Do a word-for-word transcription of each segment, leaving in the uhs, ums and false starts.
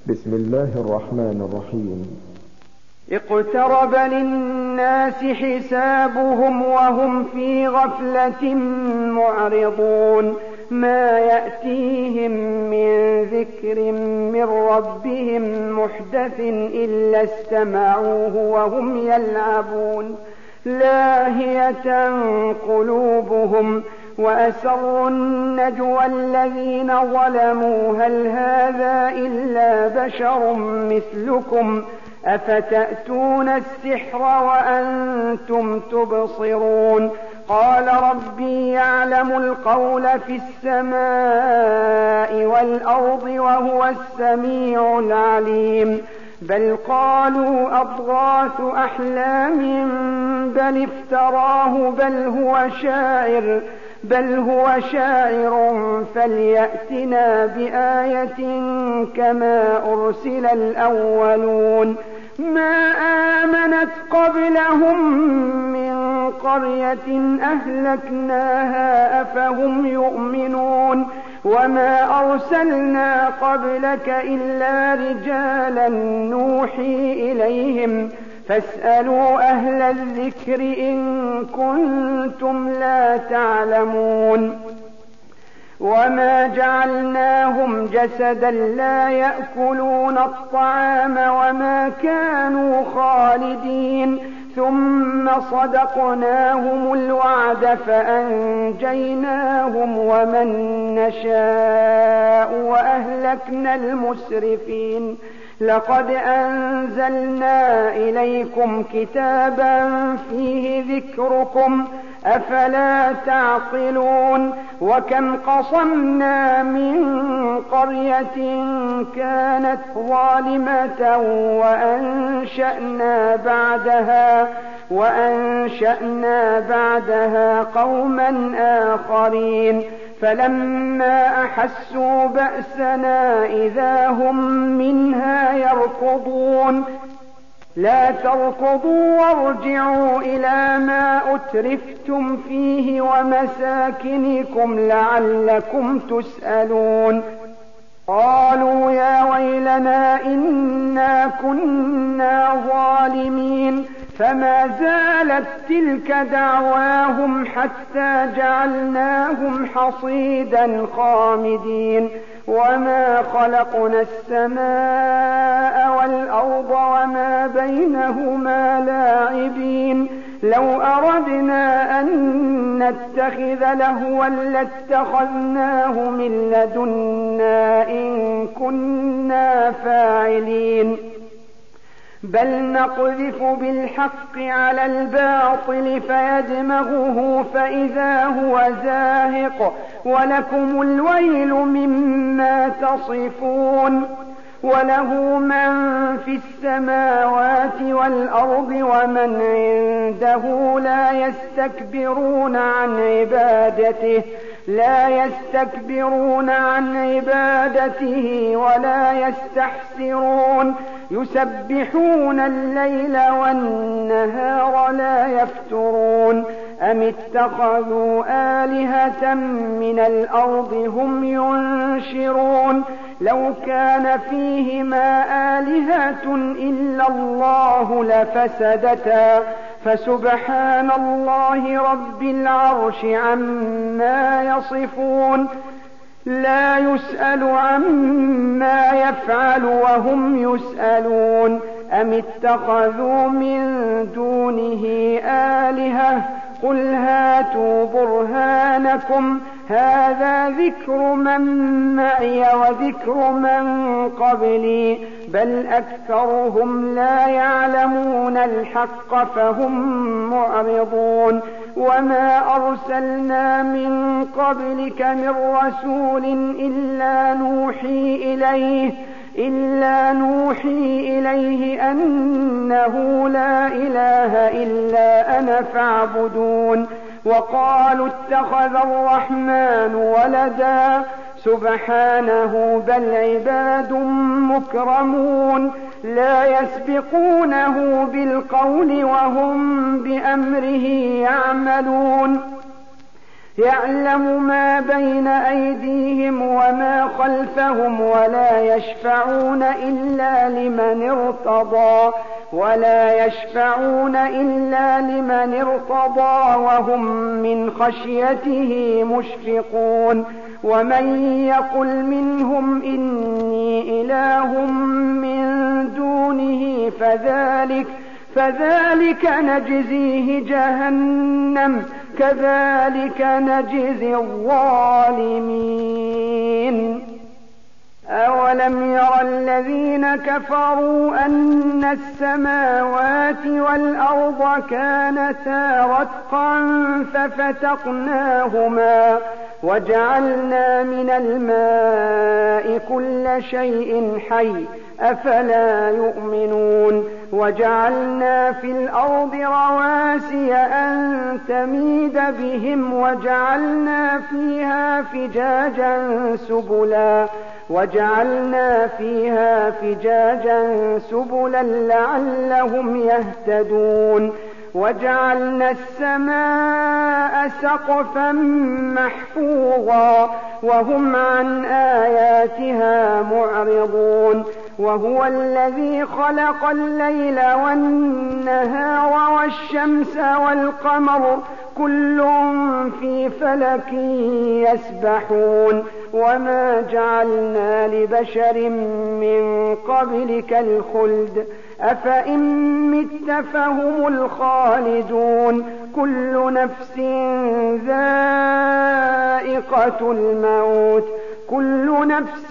بسم الله الرحمن الرحيم. اقترب للناس حسابهم وهم في غفلة معرضون ما يأتيهم من ذكر من ربهم محدث إلا استمعوه وهم يلعبون لاهية قلوبهم وأسروا النجوى الذين ظلموا هل هذا إلا بشر مثلكم أفتأتون السحر وأنتم تبصرون قال ربي يعلم القول في السماء والأرض وهو السميع العليم بل قالوا أضغاث أحلام بل افتراه بل هو شاعر بل هو شاعر فليأتنا بآية كما أرسل الأولون ما آمنت قبلهم من قرية أهلكناها أفهم يؤمنون وما أرسلنا قبلك إلا رجالا نوحي إليهم فاسألوا أهل الذكر إن كنتم لا تعلمون وما جعلناهم جسدا لا يأكلون الطعام وما كانوا خالدين ثم صدقناهم الوعد فأنجيناهم ومن نشاء وأهلكنا المسرفين لقد أنزلنا إليكم كتابا فيه ذكركم أفلا تعقلون وكم قصمنا من قرية كانت ظالمة وأنشأنا بعدها وأنشأنا بعدها قوما آخرين فلما أحسوا بأسنا إذا هم منها يركضون لا تركضوا وارجعوا إلى ما أترفتم فيه ومساكنكم لعلكم تسألون قالوا يا ويلنا إنا كنا ظالمين فما زالت تلك دعواهم حتى جعلناهم حصيدا خامدين وما خلقنا السماء والأرض وما بينهما لاعبين لو أردنا أن نتخذ لهوا لاتخذناه من لدنا إن كنا فاعلين بل نقذف بالحق على الباطل فيدمغه فإذا هو زاهق ولكم الويل مما تصفون وله من في السماوات والأرض ومن عنده لا يستكبرون عن عبادته لا يستكبرون عن عبادته ولا يستحسرون يسبحون الليل والنهار لا يفترون أم اتخذوا آلهة من الأرض هم ينشرون لو كان فيهما آلهة إلا الله لفسدتا فسبحان الله رب العرش عما يصفون لا يسأل عما يفعل وهم يسألون أم اتخذوا من دونه آلهة قل هاتوا برهانكم هذا ذكر من معي وذكر من قبلي بل أكثرهم لا يعلمون الحق فهم معرضون وما أرسلنا من قبلك من رسول إلا نوحي إليه إلا نوحي إليه أنه لا إله إلا أنا فاعبدون وقالوا اتخذ الرحمن ولدا سبحانه بل عباد مكرمون لا يسبقونه بالقول وهم بأمره يعملون يعلم ما بين أيديهم وما خلفهم ولا يشفعون إلا لمن ارتضى ولا يشفعون إلا لمن ارتضى وهم من خشيته مشفقون ومن يقل منهم إني إله من دونه فذلك فذلك نجزيه جهنم كذلك نجزي الظالمين. أولم ير الذين كفروا أن السماوات والأرض كانتا رتقا ففتقناهما وجعلنا من الماء كل شيء حي أفلا يؤمنون وجعلنا في الأرض رواسي أن تميد بهم وجعلنا فيها فجاجا سبلا وجعلنا فيها فجاجا سبلا لعلهم يهتدون وجعلنا السماء سقفا محفوظا وهم عن آياتها معرضون وهو الذي خلق الليل والنهار والشمس والقمر كل في فلك يسبحون وما جعلنا لبشر من قبلك الخلد أفإن مت فهم الخالدون كل نفس ذائقة الموت كل نفس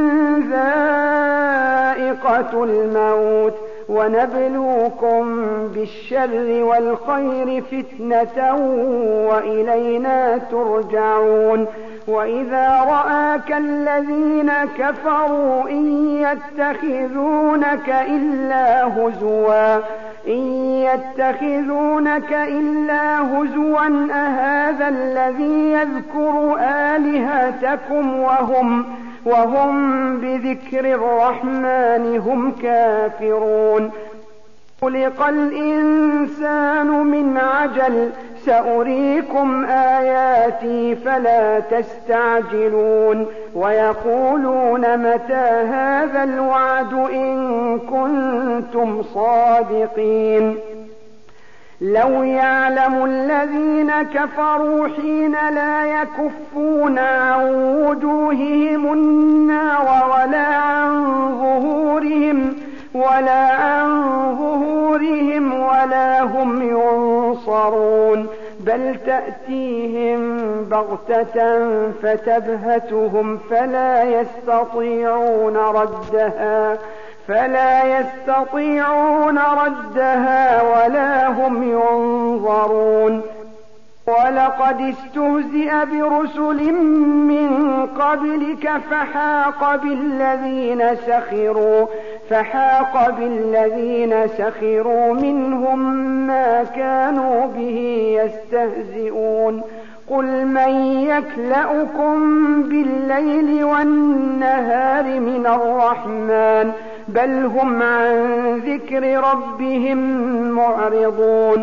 ذائقة الموت ونبلوكم بالشر والخير فتنة وإلينا ترجعون وإذا رآك الذين كفروا إن يتخذونك إلا هزوا إن يتخذونك إلا هزوا أهذا الذي يذكر آلهتكم وهم وهم بذكر الرحمن هم كافرون خلق الإنسان من عجل سأريكم آياتي فلا تستعجلون ويقولون متى هذا الوعد إن كنتم صادقين لو يعلم الذين كفروا حين لا يكفون عن وجوههم النار ولا عن ظهورهم ولا عن ظهورهم ولا هم ينصرون بل تأتيهم بغتة فتبهتهم فلا يستطيعون ردها فلا يستطيعون ردها ولا هم ينظرون ولقد استهزئ برسل من قبلك فحاق بالذين سخروا فحاق بالذين سخروا منهم ما كانوا به يستهزئون قل من يكلؤكم بالليل والنهار من الرحمن بل هم عن ذكر ربهم معرضون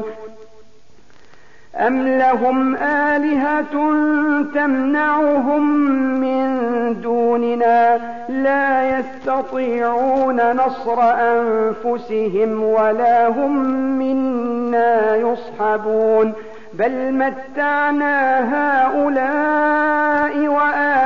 أم لهم آلهة تمنعهم من دوننا لا يستطيعون نصر أنفسهم ولا هم منا يصحبون بل متعنا هؤلاء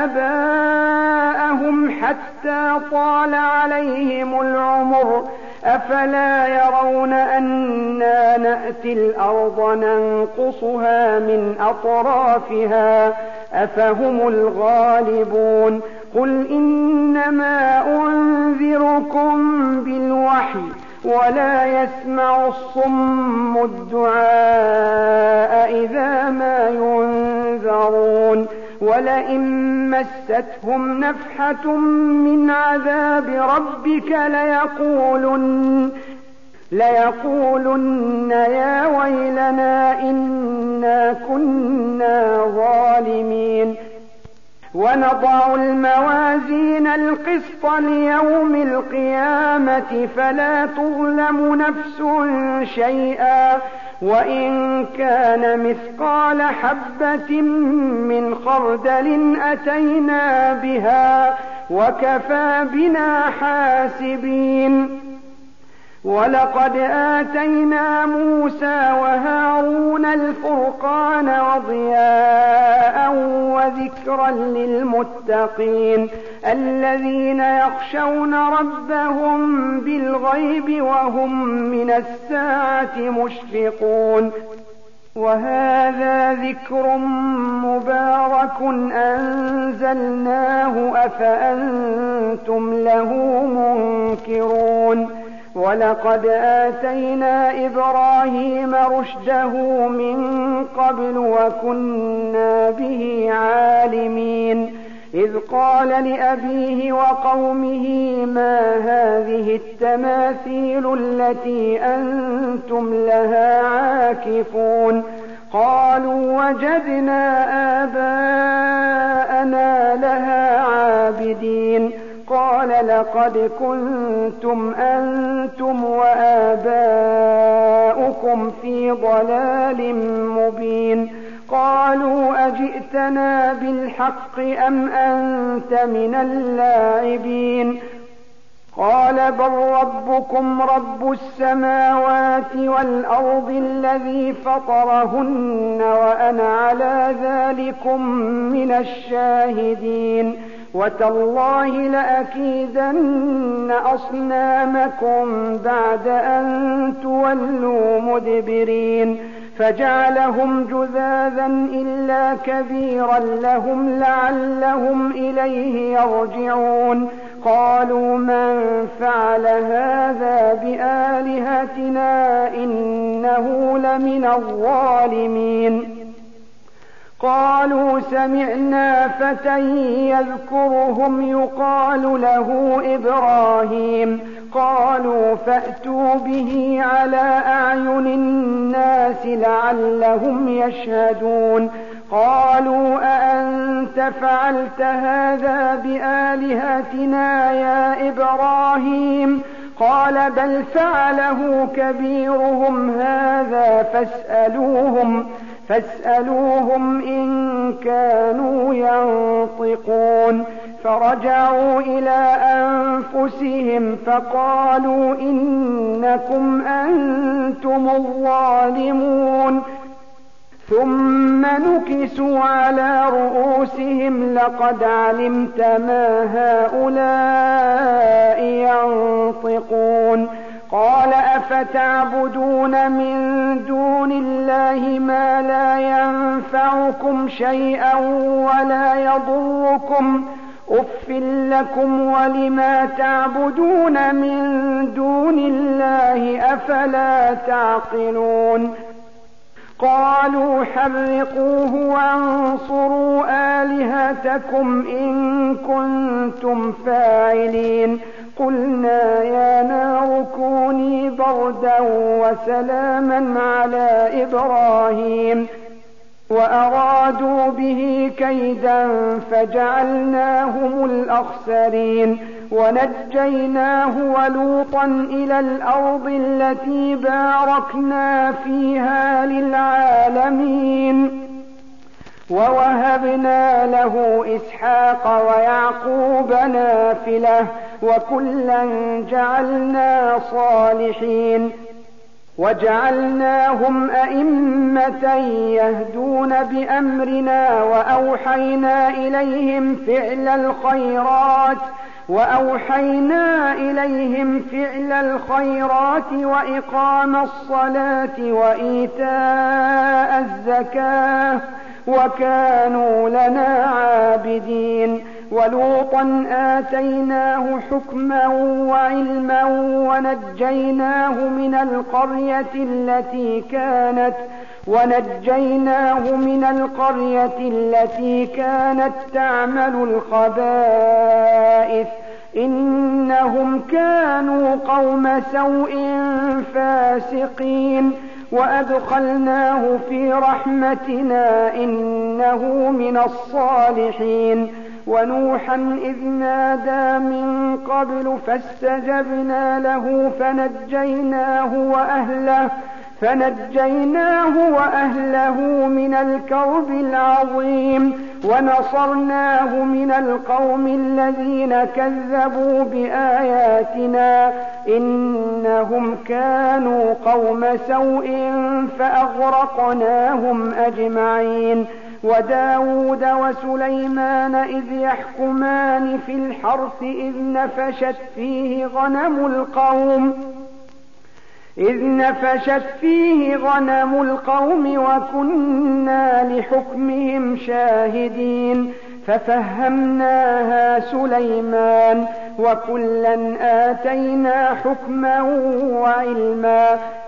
وآباءهم حتى طال عليهم العمر أفلا يرون أنا نأتي الأرض ننقصها من أطرافها أفهم الغالبون قل إنما أنذركم بالوحي ولا يسمع الصم الدعاء إذا ما ينذرون ولئن مستهم نفحة من عذاب ربك ليقولن ليقولن يا ويلنا إنا كنا ظالمين ونضع الموازين القسط ليوم القيامة فلا تظلم نفس شيئا وإن كان مثقال حبة من خردل أتينا بها وكفى بنا حاسبين. ولقد آتينا موسى وهارون الفرقان وضياء وذكرا للمتقين الذين يخشون ربهم بالغيب وهم من الساعة مشفقون. وهذا ذكر مبارك أنزلناه أفأنتم له منكرون. ولقد آتينا إبراهيم رشده من قبل وكنا به عالمين. إذ قال لأبيه وقومه ما هذه التماثيل التي أنتم لها عاكفون؟ قالوا وجدنا آباءنا لها عابدين. قال لقد كنتم أنتم وآباؤكم في ضلال مبين. قالوا أجئتنا بالحق أم أنت من اللاعبين؟ قال بل ربكم رب السماوات والأرض الذي فطرهن وأنا على ذلكم من الشاهدين. وتالله لأكيدن أصنامكم بعد أن تولوا مدبرين. فجعلهم جذاذا إلا كبيرا لهم لعلهم إليه يرجعون. قالوا من فعل هذا بآلهتنا إنه لمن الظالمين. قالوا سمعنا فتى يذكرهم يقال له إبراهيم. قالوا فأتوا به على أعين الناس لعلهم يشهدون. قالوا أأنت فعلت هذا بآلهتنا يا إبراهيم؟ قال بل فعله كبيرهم هذا فاسألوهم فاسألوهم إن كانوا ينطقون. فرجعوا إلى أنفسهم فقالوا إنكم أنتم الظالمون. ثم نكسوا على رؤوسهم لقد علمت ما هؤلاء ينطقون. قال أفتعبدون من دون الله ما لا ينفعكم شيئا ولا يضركم أف لكم ولما تعبدون من دون الله أفلا تعقلون. قالوا حرقوه وانصروا آلهتكم إن كنتم فاعلين. قلنا يا نار كوني بردا وسلاما على إبراهيم وأرادوا به كيدا فجعلناهم الأخسرين. ونجيناه ولوطا إلى الأرض التي باركنا فيها للعالمين. ووهبنا له إسحاق ويعقوب نافلة وكلا جعلنا صالحين. وجعلناهم أئمة يهدون بأمرنا وأوحينا إليهم فعل الخيرات وأوحينا إليهم فعل الخيرات وإقام الصلاة وإيتاء الزكاة وكانوا لنا عابدين. ولوطا آتيناه حكما وعلما ونجيناه من القرية التي كانت ونجيناه من القرية التي كانت تعمل الخبائث إنهم كانوا قوم سوء فاسقين. وأدخلناه في رحمتنا إنه من الصالحين. ونوحا إذ نادى من قبل فاستجبنا له فنجيناه وأهله فنجيناه وأهله من الكرب العظيم ونصرناه من القوم الذين كذبوا بآياتنا إنهم كانوا قوم سوء فأغرقناهم أجمعين. وداود وسليمان إذ يحكمان في الحرث إذ نفشت فيه غنم القوم إذ نفشت فيه غنم القوم وكنا لحكمهم شاهدين ففهمناها سليمان وكلا آتينا حكما وعلما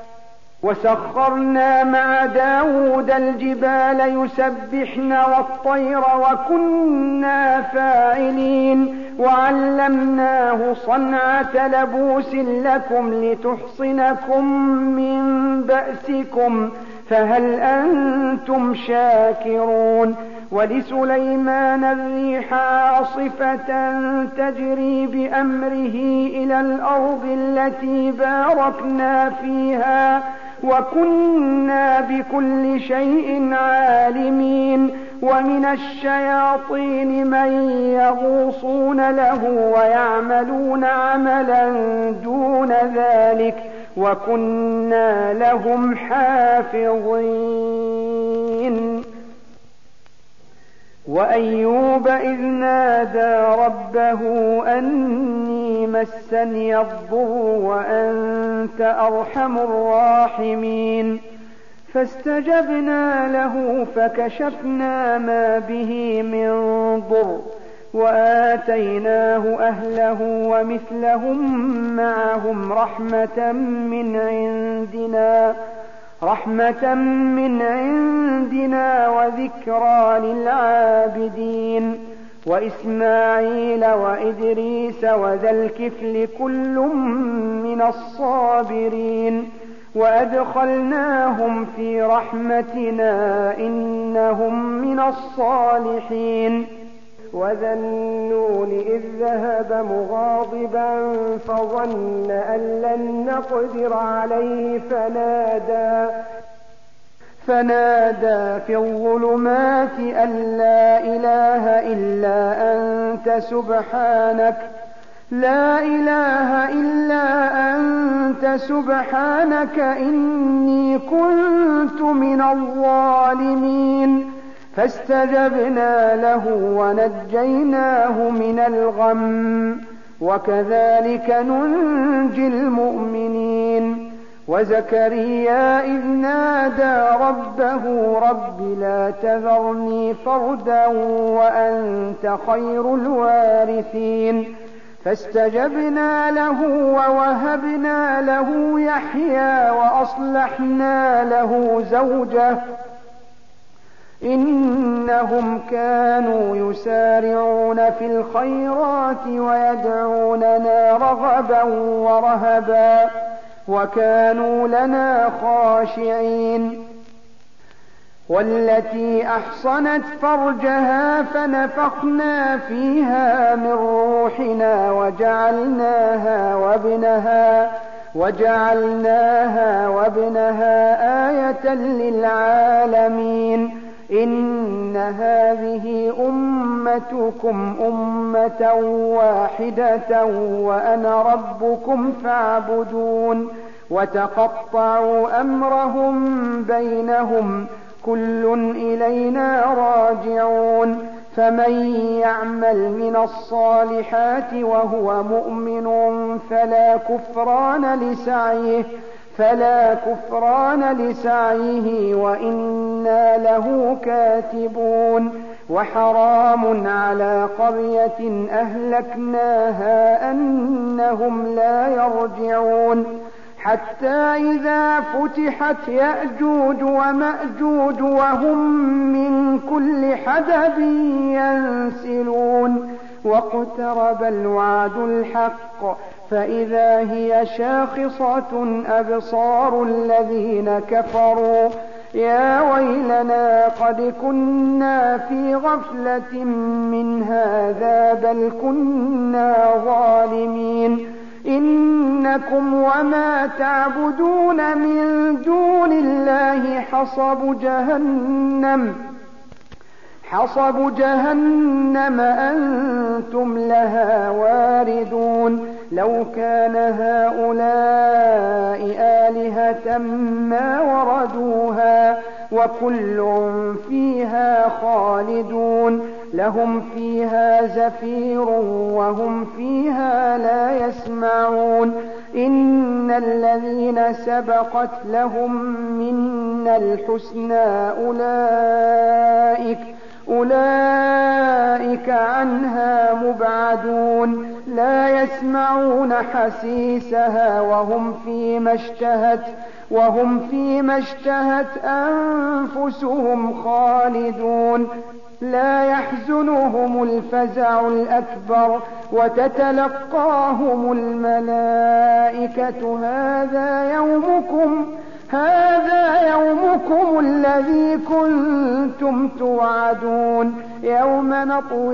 وسخرنا مع داود الجبال يسبحن والطير وكنا فاعلين وعلمناه صنعة لبوس لكم لتحصنكم من بأسكم فهل أنتم شاكرون. ولسليمان الريح عاصفة تجري بأمره إلى الأرض التي باركنا فيها وكنا بكل شيء عالمين. ومن الشياطين من يغوصون له ويعملون عملا دون ذلك وكنا لهم حافظين. وأيوب إذ نادى ربه أني مسني الضر وأنت أرحم الراحمين فاستجبنا له فكشفنا ما به من ضر وآتيناه أهله ومثلهم معهم رحمة من عندنا رحمة من عندنا وذكرى للعابدين. وإسماعيل وإدريس وذا الكفل كل من الصابرين وأدخلناهم في رحمتنا إنهم من الصالحين. وذا النون إذ ذهب مغاضبا فظن أن لن نقدر عليه فنادى فنادى في الظلمات أن لا إله إلا أنت سبحانك لا إله إلا أنت سبحانك إني كنت من الظالمين. فاستجبنا له ونجيناه من الغم وكذلك ننجي المؤمنين. وزكريا إذ نادى ربه رب لا تذرني فردا وأنت خير الوارثين فاستجبنا له ووهبنا له يحيى وأصلحنا له زوجه إنهم كانوا يسارعون في الخيرات ويدعوننا رغبا ورهبا وكانوا لنا خاشعين. والتي أحصنت فرجها فنفخنا فيها من روحنا وجعلناها وابنها وجعلناها وابنها آية للعالمين. إن هذه أمتكم أمة واحدة وأنا ربكم فاعبدون. وتقطعوا أمرهم بينهم كل إلينا راجعون. فمن يعمل من الصالحات وهو مؤمن فلا كفران لسعيه فلا كفران لسعيه وإنا له كاتبون. وحرام على قرية أهلكناها أنهم لا يرجعون حتى إذا فتحت يأجوج ومأجوج وهم من كل حدب ينسلون واقترب الوعد الحق فإذا هي شاخصة أبصار الذين كفروا يا ويلنا قد كنا في غفلة من هذا بل كنا ظالمين. إن إنكم وما تعبدون من دون الله حصب جهنم حصب جهنم أنتم لها واردون لو كان هؤلاء آلهة ما وردوها وكل فيها خالدون لهم فيها زفير وهم فيها لا يسمعون إن الذين سبقت لهم منا الحسنى أولئك أولئك عنها مبعدون لا يسمعون حسيسها وهم فيما اشتهت وهم فيما اشتهت أنفسهم خالدون لا يحزنهم الفزع الأكبر وتتلقاهم الملائكة هذا يومكم هذا يومكم الذي كنتم توعدون يوم نطوي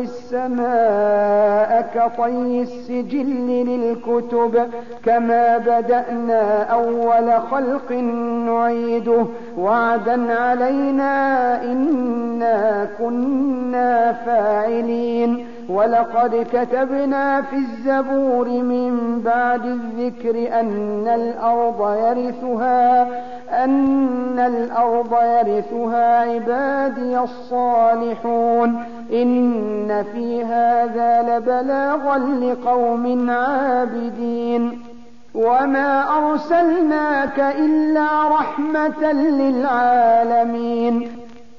السماء كطي السجل للكتب كما بدأنا أول خلق نعيده وعدا علينا إنا كنا فاعلين ولقد كتبنا في الزبور من بعد الذكر أن الأرض يرثها أن الأرض يرثها عبادي الصالحون إن في هذا لبلاغا لقوم عابدين وما أرسلناك إلا رحمة للعالمين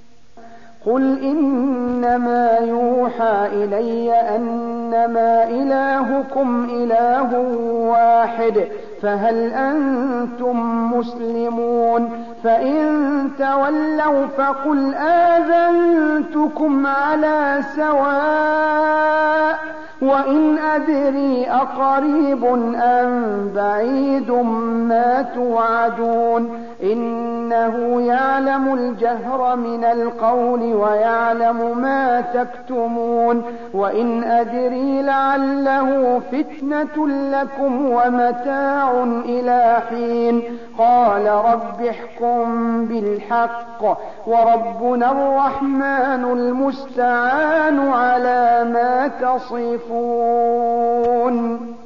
قل إنما يوحى إلي أنما إلهكم إله واحد فهل أنتم مسلمون فإن تولوا فقل آذنتكم على سواء وإن أدري أقريب أم بعيد ما توعدون إنه يعلم الجهر من القول ويعلم ما تكتمون وإن أدري لعله فتنة لكم ومتاع إلى حين قال رب احكم بالحق وربنا الرحمن المستعان على ما تصفون